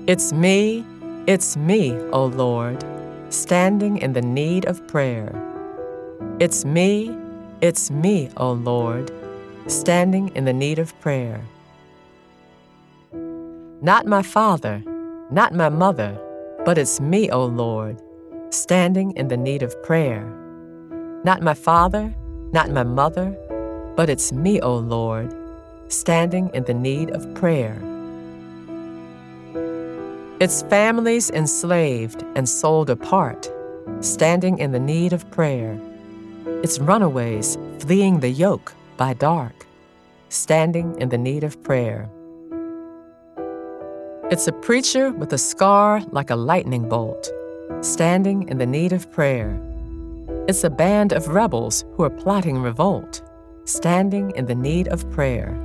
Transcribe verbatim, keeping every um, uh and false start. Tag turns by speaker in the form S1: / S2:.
S1: It's me, it's me, O Lord, standing in the need of prayer. It's me, it's me, O Lord, standing in the need of prayer. Not my father, not my mother, but it's me, O Lord, standing in the need of prayer. Not my father, not my mother, but it's me, O Lord, standing in the need of prayer. It's families enslaved and sold apart, standing in the need of prayer. It's runaways fleeing the yoke by dark, standing in the need of prayer. It's a preacher with a scar like a lightning bolt, standing in the need of prayer. It's a band of rebels who are plotting revolt, standing in the need of prayer.